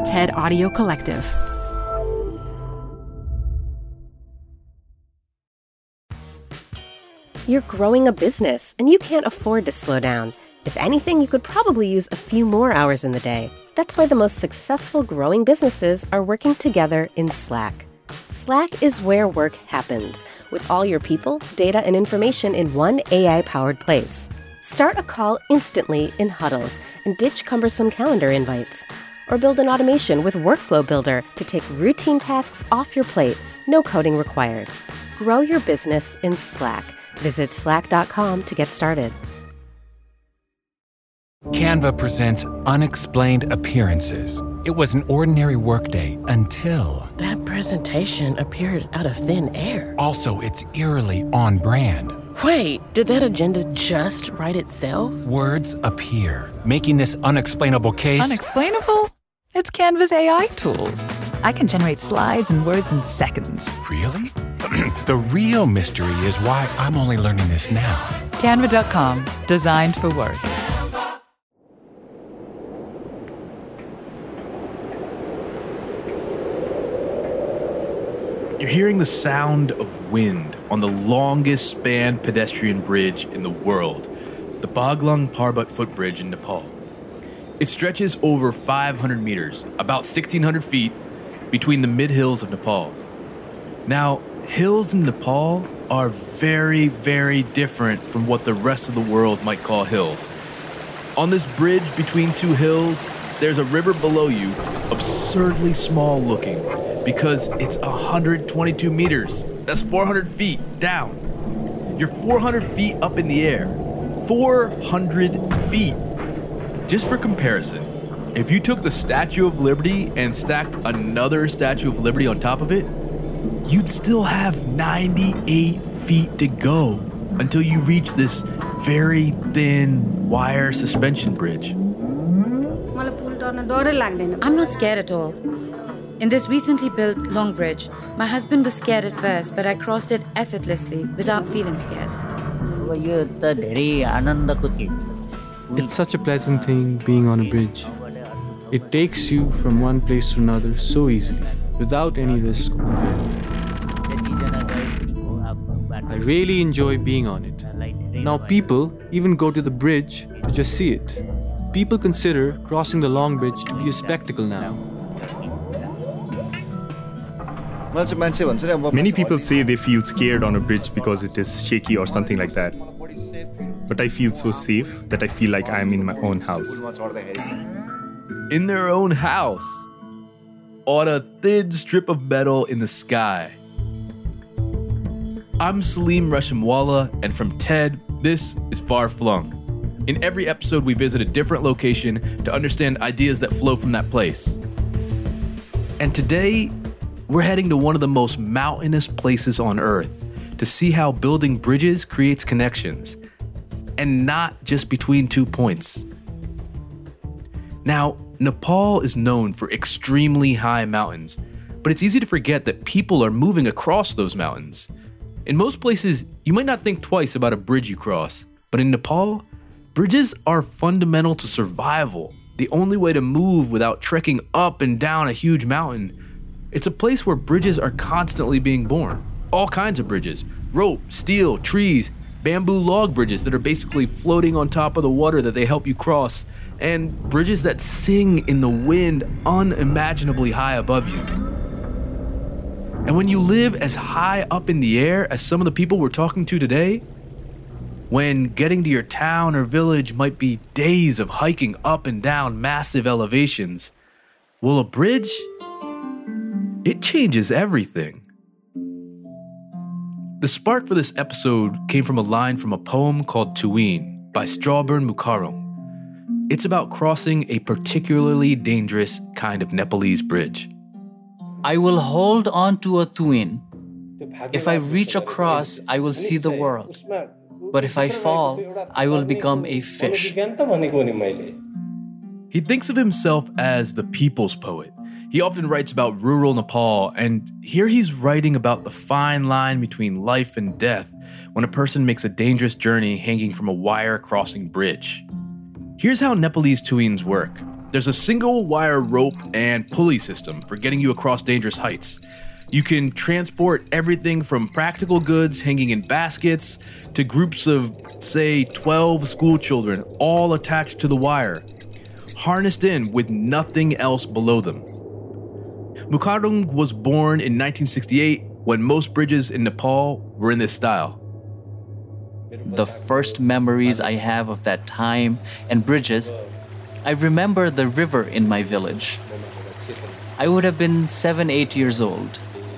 TED Audio Collective. You're growing a business, and you can't afford to slow down. If anything, you could probably use a few more hours in the day. That's why the most successful growing businesses are working together in Slack. Slack is where work happens, with all your people, data, and information in one AI-powered place. Start a call instantly in huddles and ditch cumbersome calendar invites. Or build an automation with Workflow Builder to take routine tasks off your plate, no coding required. Grow your business in Slack. Visit slack.com to get started. Canva presents Unexplained Appearances. It was an ordinary workday until... That presentation appeared out of thin air. Also, it's eerily on brand. Wait, did that agenda just write itself? Words appear, making this unexplainable case... Unexplainable? It's Canva's AI tools. I can generate slides and words in seconds. Really? The real mystery is why I'm only learning this now. Canva.com, designed for work. You're hearing the sound of wind on the longest spanned pedestrian bridge in the world, the Baglung Parbat footbridge in Nepal. It stretches over 500 meters, about 1,600 feet, between the mid-hills of Nepal. Now, hills in Nepal are very, very different from what the rest of the world might call hills. On this bridge between two hills, there's a river below you, absurdly small looking, because it's 122 meters. That's 400 feet down. You're 400 feet up in the air. 400 feet. Just for comparison, if you took the Statue of Liberty and stacked another Statue of Liberty on top of it, you'd still have 98 feet to go until you reach this very thin wire suspension bridge. I'm not scared at all. In this recently built long bridge, my husband was scared at first, but I crossed it effortlessly without feeling scared. It's such a pleasant thing being on a bridge. It takes you from one place to another so easily, without any risk. I really enjoy being on it. Now people even go to the bridge to just see it. People consider crossing the long bridge to be a spectacle now. Many people say they feel scared on a bridge because it is shaky or something like that. But I feel so safe that I feel like I'm in my own house. In their own house, on a thin strip of metal in the sky. I'm Salim Reshimwala, and from TED, this is Far Flung. In every episode, we visit a different location to understand ideas that flow from that place. And today, we're heading to one of the most mountainous places on Earth to see how building bridges creates connections, and not just between 2 points. Now, Nepal is known for extremely high mountains, but it's easy to forget that people are moving across those mountains. In most places, you might not think twice about a bridge you cross, but in Nepal, bridges are fundamental to survival, the only way to move without trekking up and down a huge mountain. It's a place where bridges are constantly being born. All kinds of bridges, rope, steel, trees, bamboo log bridges that are basically floating on top of the water that they help you cross, and bridges that sing in the wind unimaginably high above you. And when you live as high up in the air as some of the people we're talking to today, when getting to your town or village might be days of hiking up and down massive elevations, well, a bridge, it changes everything. The spark for this episode came from a line from a poem called Tuin by Strawburn Mukherjee. It's about crossing a particularly dangerous kind of Nepalese bridge. I will hold on to a Tuin. If I reach across, I will see the world. But if I fall, I will become a fish. He thinks of himself as the people's poet. He often writes about rural Nepal, and here he's writing about the fine line between life and death when a person makes a dangerous journey hanging from a wire-crossing bridge. Here's how Nepalese Tuins work. There's a single wire rope and pulley system for getting you across dangerous heights. You can transport everything from practical goods hanging in baskets to groups of, say, 12 school children, all attached to the wire, harnessed in with nothing else below them. Mukardung was born in 1968 when most bridges in Nepal were in this style. The first memories I have of that time and bridges, I remember the river in my village. I would have been 7-8 years old.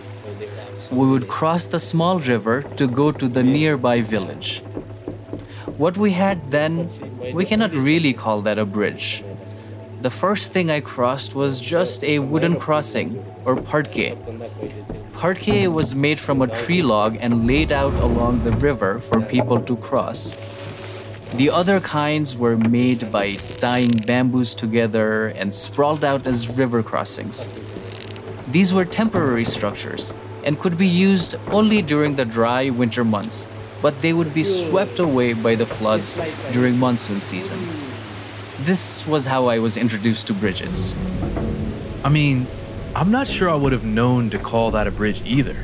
We would cross the small river to go to the nearby village. What we had then, we cannot really call that a bridge. The first thing I crossed was just a wooden crossing, or parke. Parke was made from a tree log and laid out along the river for people to cross. The other kinds were made by tying bamboos together and sprawled out as river crossings. These were temporary structures and could be used only during the dry winter months, but they would be swept away by the floods during monsoon season. This was how I was introduced to bridges. I mean, I'm not sure I would have known to call that a bridge either.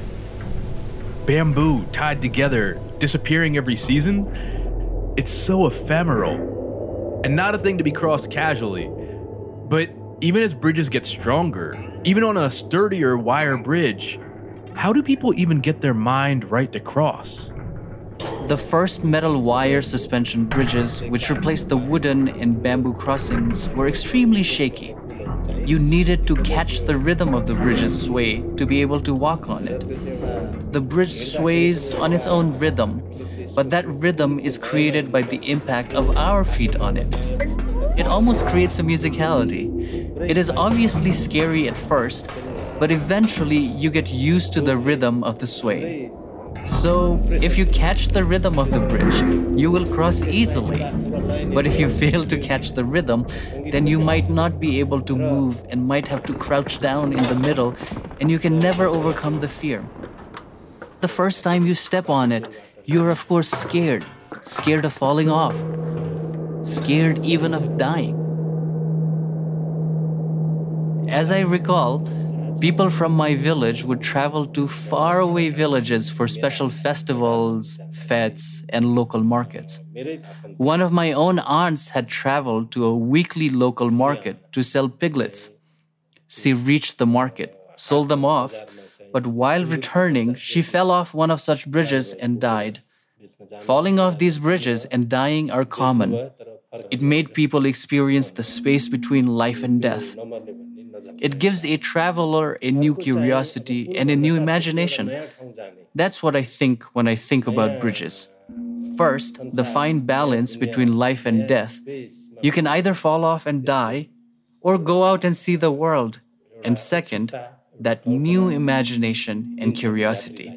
Bamboo tied together, disappearing every season? It's so ephemeral, and not a thing to be crossed casually. But even as bridges get stronger, even on a sturdier wire bridge, how do people even get their mind right to cross? The first metal wire suspension bridges, which replaced the wooden and bamboo crossings, were extremely shaky. You needed to catch the rhythm of the bridge's sway to be able to walk on it. The bridge sways on its own rhythm, but that rhythm is created by the impact of our feet on it. It almost creates a musicality. It is obviously scary at first, but eventually you get used to the rhythm of the sway. So, if you catch the rhythm of the bridge, you will cross easily. But if you fail to catch the rhythm, then you might not be able to move and might have to crouch down in the middle, and you can never overcome the fear. The first time you step on it, you're of course scared. Scared of falling off. Scared even of dying. As I recall, people from my village would travel to faraway villages for special festivals, fetes, and local markets. One of my own aunts had traveled to a weekly local market to sell piglets. She reached the market, sold them off, but while returning, she fell off one of such bridges and died. Falling off these bridges and dying are common. It made people experience the space between life and death. It gives a traveler a new curiosity and a new imagination. That's what I think when I think about bridges. First, the fine balance between life and death. You can either fall off and die, or go out and see the world. And second, that new imagination and curiosity.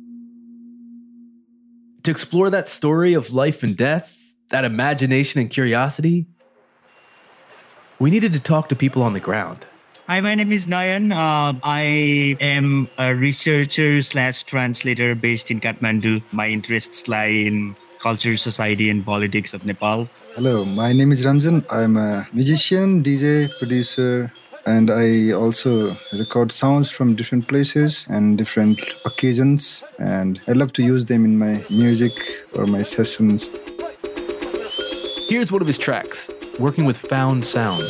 To explore that story of life and death, that imagination and curiosity, we needed to talk to people on the ground. Hi, my name is Nayan. I am a researcher / translator based in Kathmandu. My interests lie in culture, society, and politics of Nepal. Hello, my name is Ranjan. I'm a musician, DJ, producer, and I also record sounds from different places and different occasions. And I love to use them in my music or my sessions. Here's one of his tracks, working with found sounds.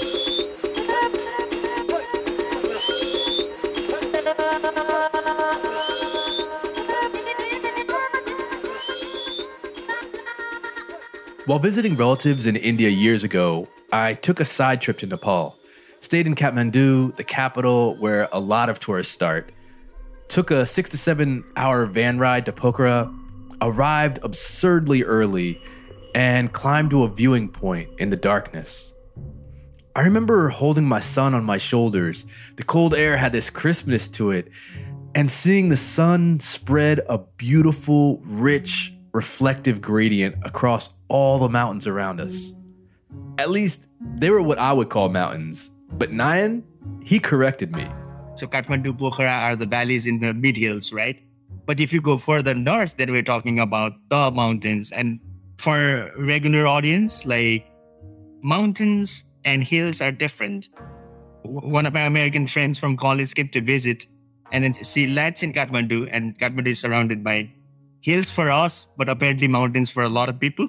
While visiting relatives in India years ago, I took a side trip to Nepal. Stayed in Kathmandu, the capital where a lot of tourists start. Took a 6 to 7 hour van ride to Pokhara, arrived absurdly early, and climbed to a viewing point in the darkness. I remember holding my son on my shoulders. The cold air had this crispness to it, and seeing the sun spread a beautiful, rich, reflective gradient across all the mountains around us. At least, they were what I would call mountains. But Nayan, he corrected me. So Kathmandu, Pokhara are the valleys in the mid-hills, right? But if you go further north, then we're talking about the mountains. And for regular audience, like mountains and hills are different. One of my American friends from college came to visit, and then she lands in Kathmandu, and Kathmandu is surrounded by hills for us, but apparently mountains for a lot of people.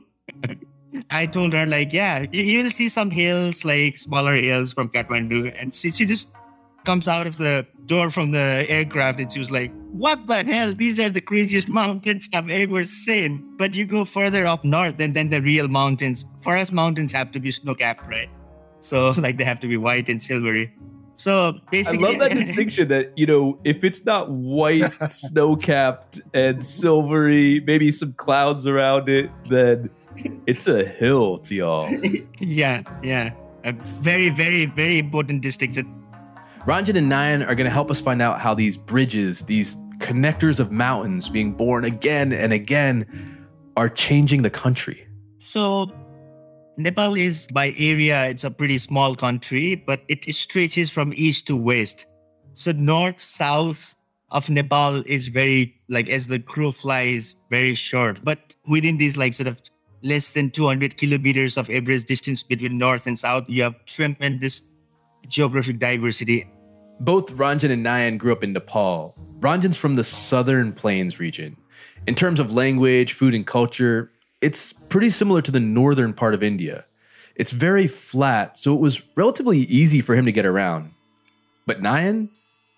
I told her, like, yeah, you will see some hills, like smaller hills from Kathmandu. And she just comes out of the door from the aircraft and she was like, what the hell? These are the craziest mountains I've ever seen. But you go further up north and then the real mountains. For us, mountains have to be snow-capped, right? So, like, they have to be white and silvery. So, basically... I love that distinction that, you know, if it's not white, snow-capped, and silvery, maybe some clouds around it, then... it's a hill to y'all. Yeah. A very, very, very important distinction. Ranjan and Nayan are going to help us find out how these bridges, these connectors of mountains being born again and again, are changing the country. So, Nepal is, by area, it's a pretty small country, but it stretches from east to west. So, north, south of Nepal is very, like, as the crow flies, very short. But within these, like, sort of less than 200 kilometers of average distance between north and south, you have tremendous geographic diversity. Both Ranjan and Nayan grew up in Nepal. Ranjan's from the southern plains region. In terms of language, food, and culture, it's pretty similar to the northern part of India. It's very flat, so it was relatively easy for him to get around. But Nayan?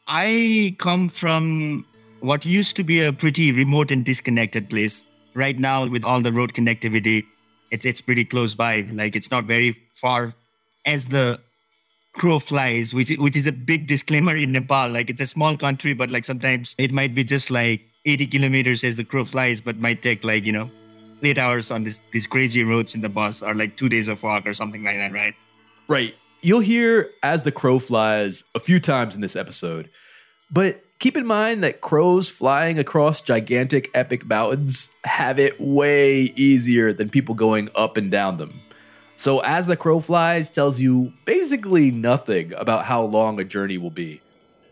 I come from what used to be a pretty remote and disconnected place. Right now, with all the road connectivity, it's pretty close by. Like, it's not very far as the crow flies, which is a big disclaimer in Nepal. Like, it's a small country, but like sometimes it might be just like 80 kilometers as the crow flies, but might take like, 8 hours on these crazy roads in the bus, or like 2 days of walk or something like that, right? Right. You'll hear "as the crow flies" a few times in this episode, but keep in mind that crows flying across gigantic epic mountains have it way easier than people going up and down them. So "as the crow flies" tells you basically nothing about how long a journey will be.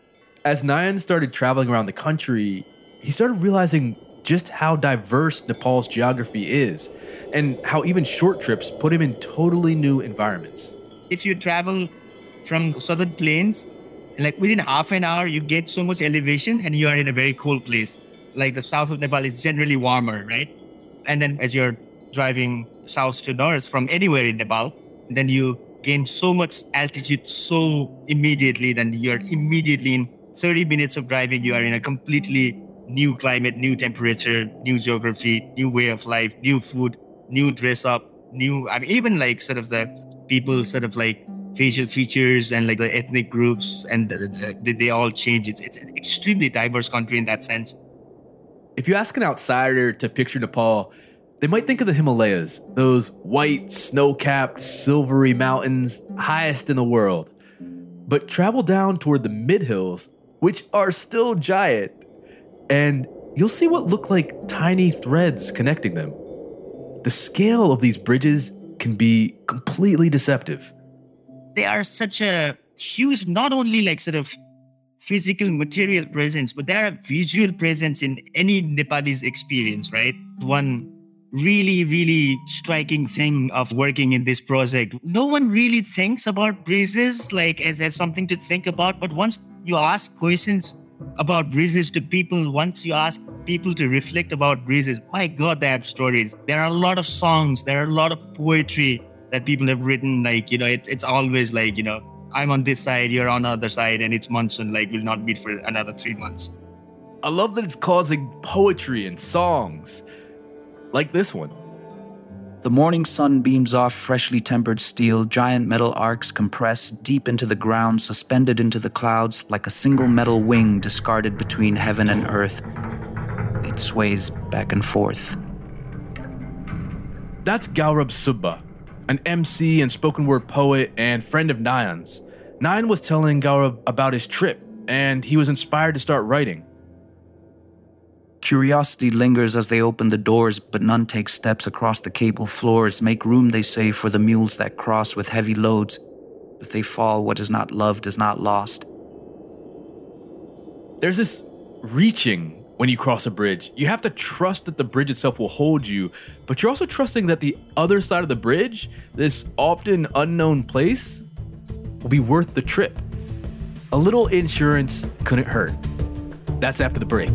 As Nayan started traveling around the country, he started realizing just how diverse Nepal's geography is, and how even short trips put him in totally new environments. If you travel from southern plains, like within half an hour, you get so much elevation and you are in a very cold place. Like the south of Nepal is generally warmer, right? And then as you're driving south to north from anywhere in Nepal, then you gain so much altitude so immediately, then you're immediately in 30 minutes of driving, you are in a completely new climate, new temperature, new geography, new way of life, new food, new dress up, even like sort of the people sort of like facial features and like the ethnic groups, and they all change. It's an extremely diverse country in that sense. If you ask an outsider to picture Nepal, they might think of the Himalayas, those white, snow-capped, silvery mountains, highest in the world. But travel down toward the mid-hills, which are still giant, and you'll see what look like tiny threads connecting them. The scale of these bridges can be completely deceptive. They are such a huge, not only like sort of physical material presence, but they are a visual presence in any Nepalese experience, right? One really, really striking thing of working in this project, no one really thinks about bridges like as something to think about, but once you ask questions about bridges to people, once you ask people to reflect about bridges, my God, they have stories. There are a lot of songs, there are a lot of poetry that people have written, like, it's always like, I'm on this side, you're on the other side, and it's monsoon, like we'll not meet for another 3 months. I love that it's causing poetry and songs. Like this one. The morning sun beams off freshly tempered steel, giant metal arcs compressed deep into the ground, suspended into the clouds like a single metal wing discarded between heaven and earth. It sways back and forth. That's Gaurav Subba, an MC and spoken word poet and friend of Nayan's. Nayan was telling Gaurav about his trip, and he was inspired to start writing. Curiosity lingers as they open the doors, but none take steps across the cable floors. Make room, they say, for the mules that cross with heavy loads. If they fall, what is not loved is not lost. There's this reaching when you cross a bridge. You have to trust that the bridge itself will hold you, but you're also trusting that the other side of the bridge, this often unknown place, will be worth the trip. A little insurance couldn't hurt. That's after the break.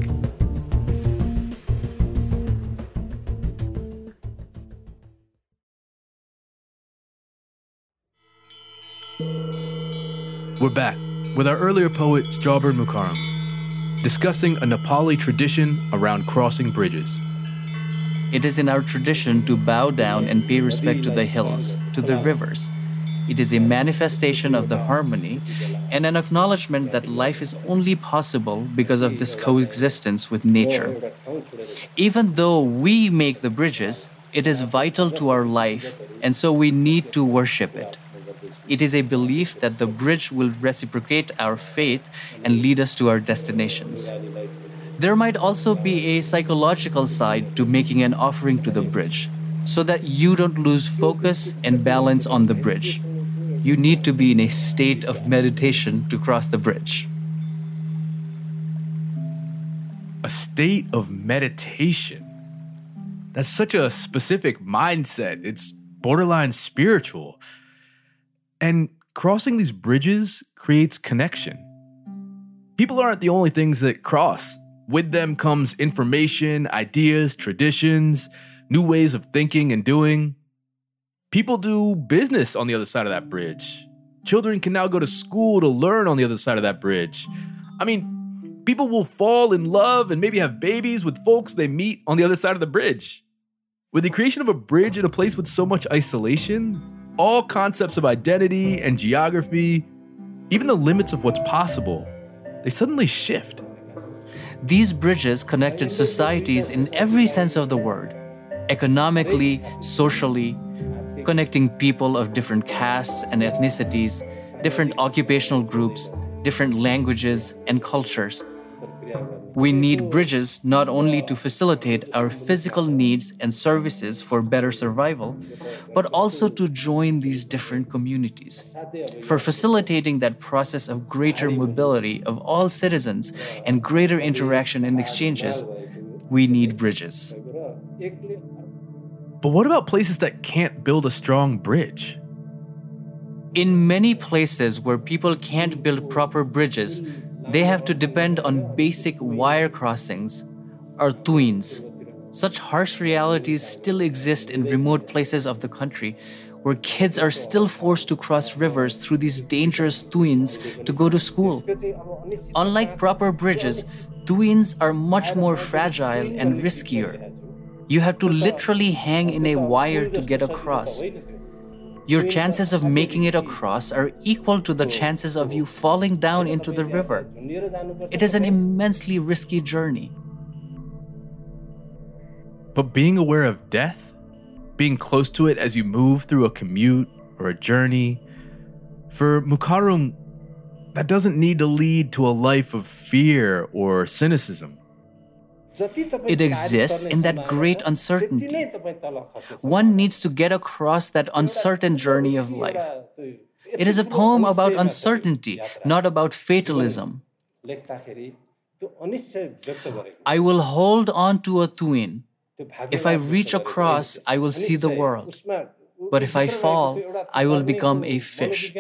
We're back with our earlier poet Strawbird Mukharam, discussing a Nepali tradition around crossing bridges. It is in our tradition to bow down and pay respect to the hills, to the rivers. It is a manifestation of the harmony and an acknowledgement that life is only possible because of this coexistence with nature. Even though we make the bridges, it is vital to our life, and so we need to worship it. It is a belief that the bridge will reciprocate our faith and lead us to our destinations. There might also be a psychological side to making an offering to the bridge, so that you don't lose focus and balance on the bridge. You need to be in a state of meditation to cross the bridge. A state of meditation. That's such a specific mindset. It's borderline spiritual. And crossing these bridges creates connection. People aren't the only things that cross. With them comes information, ideas, traditions, new ways of thinking and doing. People do business on the other side of that bridge. Children can now go to school to learn on the other side of that bridge. I mean, people will fall in love and maybe have babies with folks they meet on the other side of the bridge. With the creation of a bridge in a place with so much isolation, all concepts of identity and geography, even the limits of what's possible, they suddenly shift. These bridges connected societies in every sense of the word, economically, socially, connecting people of different castes and ethnicities, different occupational groups, different languages and cultures. We need bridges not only to facilitate our physical needs and services for better survival, but also to join these different communities. For facilitating that process of greater mobility of all citizens and greater interaction and exchanges, we need bridges. But what about places that can't build a strong bridge? In many places where people can't build proper bridges, they have to depend on basic wire crossings, or tuins. Such harsh realities still exist in remote places of the country, where kids are still forced to cross rivers through these dangerous tuins to go to school. Unlike proper bridges, tuins are much more fragile and riskier. You have to literally hang in a wire to get across. Your chances of making it across are equal to the chances of you falling down into the river. It is an immensely risky journey. But being aware of death, being close to it as you move through a commute or a journey, for Mukharam, that doesn't need to lead to a life of fear or cynicism. It exists in that great uncertainty. One needs to get across that uncertain journey of life. It is a poem about uncertainty, not about fatalism. I will hold on to a tuin. If I reach across, I will see the world. But if I fall, I will become a fish.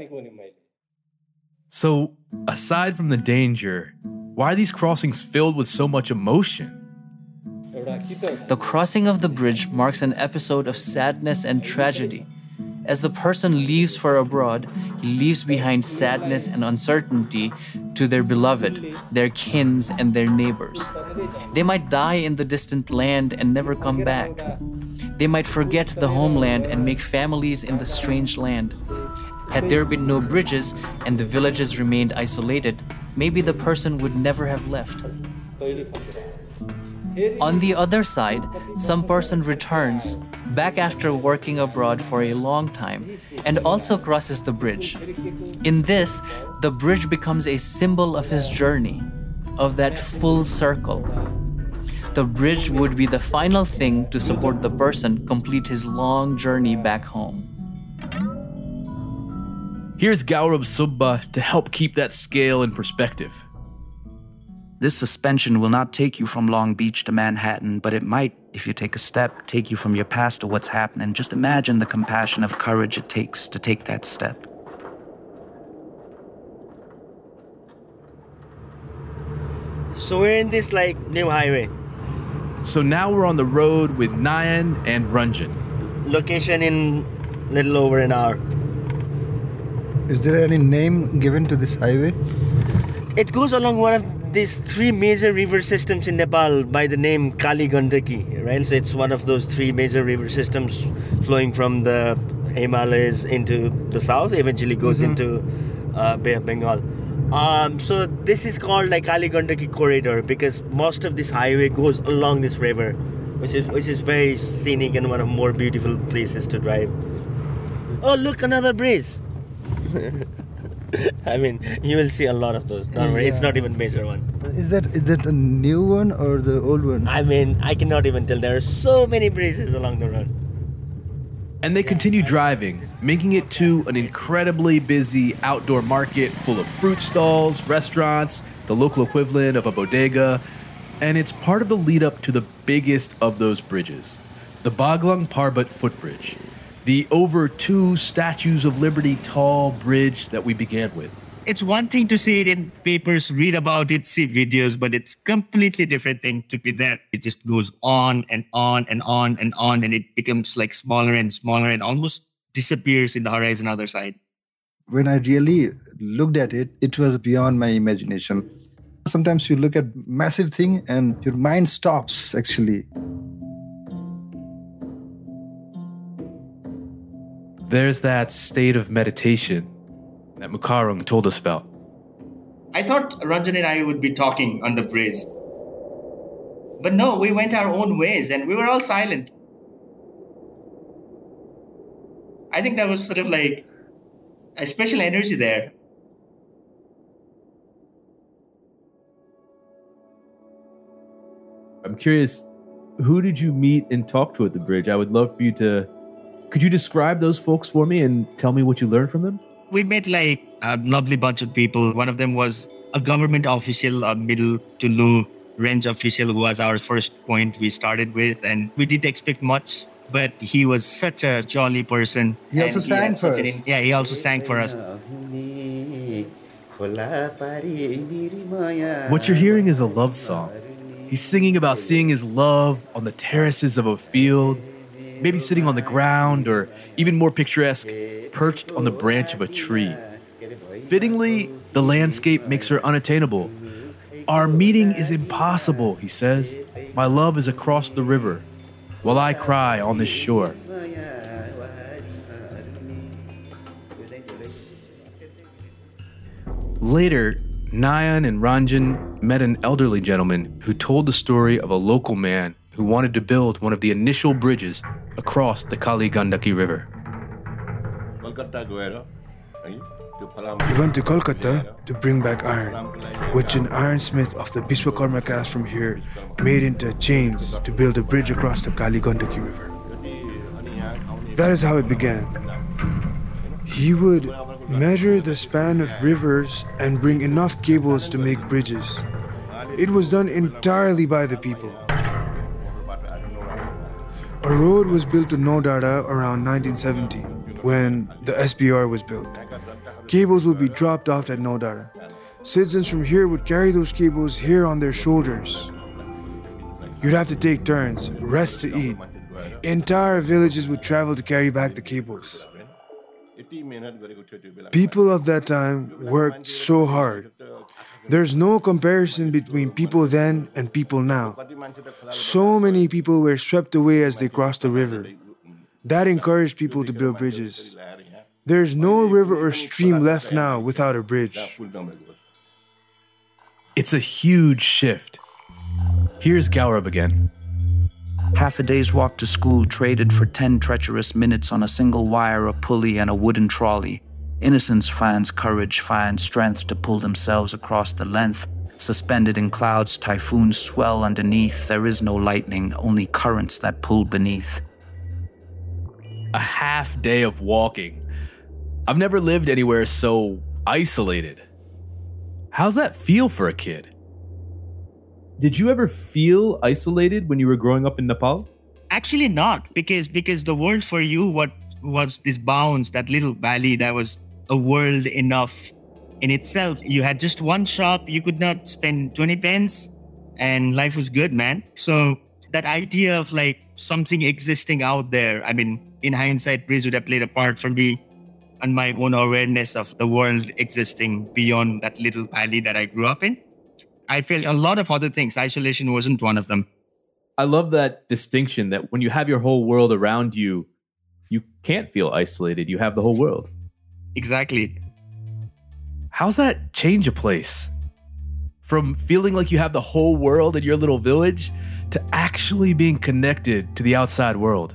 So, aside from the danger, why are these crossings filled with so much emotion? The crossing of the bridge marks an episode of sadness and tragedy. As the person leaves for abroad, he leaves behind sadness and uncertainty to their beloved, their kins, and their neighbors. They might die in the distant land and never come back. They might forget the homeland and make families in the strange land. Had there been no bridges and the villages remained isolated, maybe the person would never have left. On the other side, some person returns back after working abroad for a long time and also crosses the bridge. In this, the bridge becomes a symbol of his journey, of that full circle. The bridge would be the final thing to support the person complete his long journey back home. Here's Gaurav Subba to help keep that scale in perspective. This suspension will not take you from Long Beach to Manhattan, but it might, if you take a step, take you from your past to what's happening. Just imagine the compassion of courage it takes to take that step. So we're in this new highway. So now we're on the road with Nayan and Ranjan. Location in little over an hour. Is there any name given to this highway? It goes along one of these 3 major river systems in Nepal by the name Kali Gandaki, right? So it's one of those 3 major river systems flowing from the Himalayas into the south, eventually goes into Bay of Bengal. So this is called Kali Gandaki corridor because most of this highway goes along this river, which is very scenic and one of the more beautiful places to drive. Oh, look, another bridge. I mean, you will see a lot of those. Don't worry, it's not even a major one. Is that a new one or the old one? I mean, I cannot even tell. There are so many bridges along the road. And they continue driving, making it to an incredibly busy outdoor market full of fruit stalls, restaurants, the local equivalent of a bodega, and it's part of the lead up to the biggest of those bridges, the Baglung Parbut footbridge, the over 2 Statues of Liberty tall bridge that we began with. It's one thing to see it in papers, read about it, see videos, but it's completely different thing to be there. It just goes on and on and on and on, and it becomes smaller and smaller and almost disappears in the horizon other side. When I really looked at it, it was beyond my imagination. Sometimes you look at massive thing and your mind stops actually. There's that state of meditation that Mukarung told us about. I thought Ranjan and I would be talking on the bridge. But no, we went our own ways and we were all silent. I think that was sort of a special energy there. I'm curious, who did you meet and talk to at the bridge? I would love for you to... Could you describe those folks for me and tell me what you learned from them? We met a lovely bunch of people. One of them was a government official, a middle to low range official who was our first point we started with. And we didn't expect much, but he was such a jolly person. He also sang for us. He also sang for us. What you're hearing is a love song. He's singing about seeing his love on the terraces of a field, maybe sitting on the ground, or even more picturesque, perched on the branch of a tree. Fittingly, the landscape makes her unattainable. Our meeting is impossible, he says. My love is across the river, while I cry on this shore. Later, Nayan and Ranjan met an elderly gentleman who told the story of a local man who wanted to build one of the initial bridges across the Kali Gandaki River. He went to Kolkata to bring back iron, which an ironsmith of the Biswakarma caste from here made into chains to build a bridge across the Kali Gandaki River. That is how it began. He would measure the span of rivers and bring enough cables to make bridges. It was done entirely by the people. A road was built to Nodara around 1970 when the SBR was built. Cables would be dropped off at Nodara. Citizens from here would carry those cables here on their shoulders. You'd have to take turns, rest to eat. Entire villages would travel to carry back the cables. People of that time worked so hard. There's no comparison between people then and people now. So many people were swept away as they crossed the river. That encouraged people to build bridges. There's no river or stream left now without a bridge. It's a huge shift. Here's Gaurav again. Half a day's walk to school traded for 10 treacherous minutes on a single wire, a pulley, and a wooden trolley. Innocence finds courage, finds strength to pull themselves across the length. Suspended in clouds, typhoons swell underneath. There is no lightning, only currents that pull beneath. A half day of walking. I've never lived anywhere so isolated. How's that feel for a kid? Did you ever feel isolated when you were growing up in Nepal? Actually not, because the world for you, what was this bounds, that little valley, that was a world enough in itself. You had just one shop, you could not spend 20 pence, and life was good, man. So that idea of like something existing out there, I mean, in hindsight, Bridge would have played a part for me and my own awareness of the world existing beyond that little valley that I grew up in. I felt a lot of other things. Isolation wasn't one of them. I love that distinction that when you have your whole world around you, you can't feel isolated. You have the whole world. Exactly. How's that change a place? From feeling like you have the whole world in your little village to actually being connected to the outside world.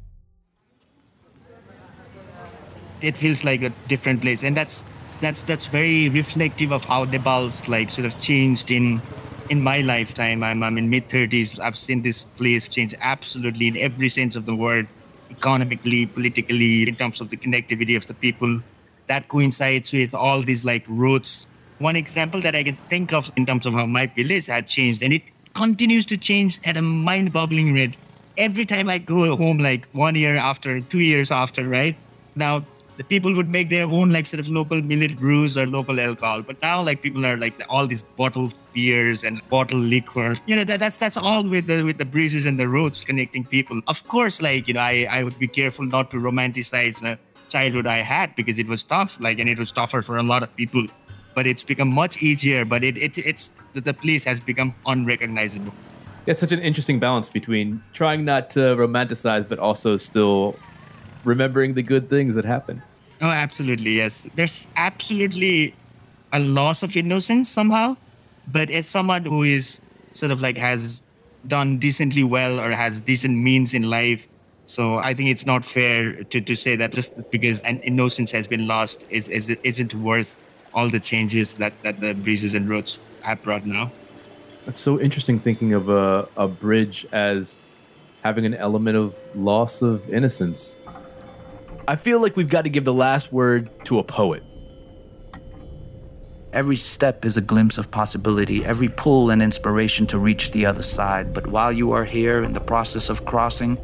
It feels like a different place. And that's very reflective of how Nepal's like sort of changed in my lifetime. I'm in mid-30s. I've seen this place change absolutely in every sense of the word, economically, politically, in terms of the connectivity of the people. That coincides with all these like roads. One example that I can think of in terms of how my village had changed, and it continues to change at a mind-boggling rate. Every time I go home, like 1 year after, 2 years after, right? Now, the people would make their own like sort of local millet brews or local alcohol. But now like people are like all these bottled beers and bottled liquor. You know, that's all with the breezes and the roads connecting people. Of course, like, you know, I would be careful not to romanticize the childhood I had because it was tough, like, and it was tougher for a lot of people. But it's become much easier, but it's the place has become unrecognizable. It's such an interesting balance between trying not to romanticize, but also still remembering the good things that happen. Oh, absolutely, yes. There's absolutely a loss of innocence somehow. But as someone who is sort of like has done decently well or has decent means in life, so I think it's not fair to say that just because an innocence has been lost isn't worth all the changes that the breezes and roads have brought now. It's so interesting thinking of a bridge as having an element of loss of innocence. I feel like we've got to give the last word to a poet. Every step is a glimpse of possibility, every pull an inspiration to reach the other side. But while you are here in the process of crossing,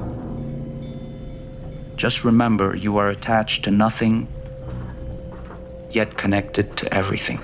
just remember you are attached to nothing, yet connected to everything.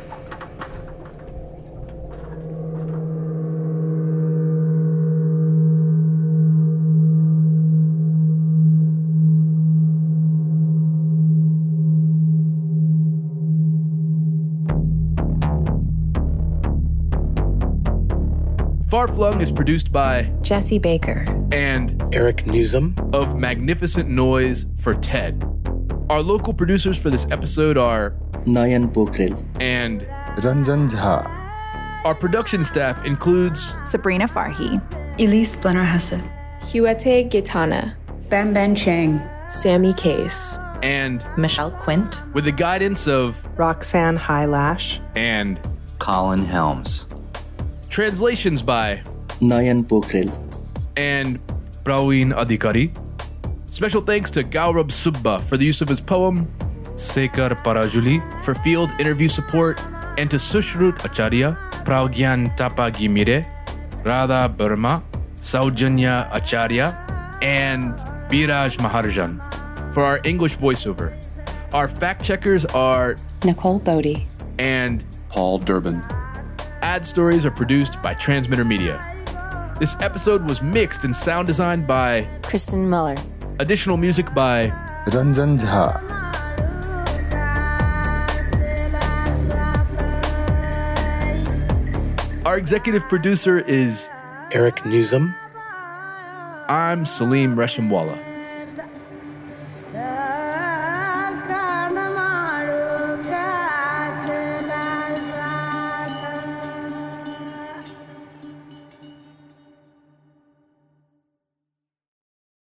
Far-Flung is produced by Jesse Baker and Eric Newsom of Magnificent Noise for TED. Our local producers for this episode are Nayan Pokhrel and Ranjan Jha. Our production staff includes Sabrina Farhi, Elise Blenner-Hassett, Huete Gitana, Bam Ben Chang, Sammy Case, and Michelle Quint, with the guidance of Roxanne Highlash and Colin Helms. Translations by Nayan Pokhrel and Praveen Adhikari. Special thanks to Gaurav Subba for the use of his poem, Sekar Parajuli for field interview support, and to Sushrut Acharya, Pragyan Tapagimire, Radha Burma, Saujanya Acharya, and Biraj Maharjan for our English voiceover. Our fact checkers are Nicole Bodie and Paul Durbin. Ad stories are produced by Transmitter Media. This episode was mixed and sound designed by Kristen Muller. Additional music by Ranjan Jha. Our executive producer is Eric Newsom. I'm Salim Reshamwala.